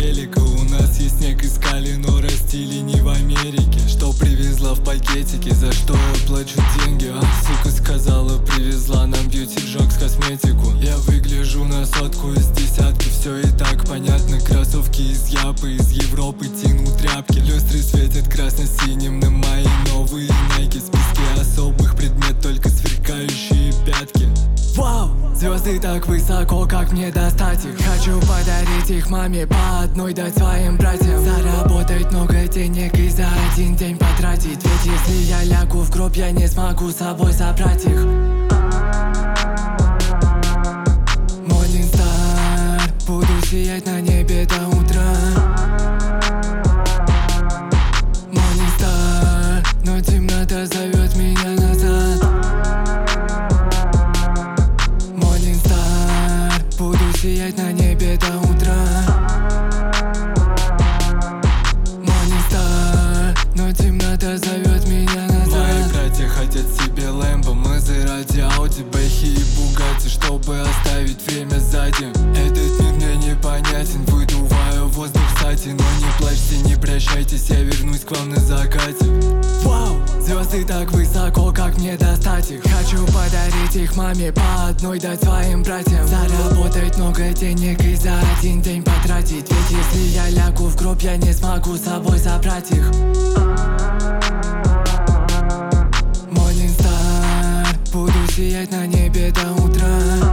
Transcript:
велика. У нас есть снег и скали, но растили не в Америке. Что привезла в пакетике, за что я плачу деньги? Сука сказала, привезла нам бьюти джокс, косметику. Я выгляжу на сотку из десятки, все и так понятно. Кроссовки из Япы, из Европы тяну тряпки. Люстры светят красно-синим на мои новые найки. В списке особых предмет только сверкающие пятки. Вау! Звезды так высоко, как мне достать их? Хочу подарить их маме, по одной дать своим братьям. Заработать много денег и за один день потратить. Ведь если я лягу в гроб, я не смогу с собой забрать их. Morning Star, буду сиять на небе до утра. Morning Star, но темнота зовет меня назад. Morning Star, буду сиять на небе до утра. Morning Star, но темнота зовет меня назад. Мои братья хотят себе Лэмбо, Мазерати, Ауди, Бэхи и Бугатти, чтобы оставить время сзади. Этот мир мне непонятен, выдуваю воздух кстати. Но не плачьте, не прощайтесь, я вернусь к вам на закате. Вау! Звезды так высоко, как мне достать их? Хочу подарить их маме, по одной дать своим братьям. Заработать много денег и за один день потратить. Ведь если я лягу в гроб, я не смогу с собой забрать их. Morning Star, буду сиять на небе до утра.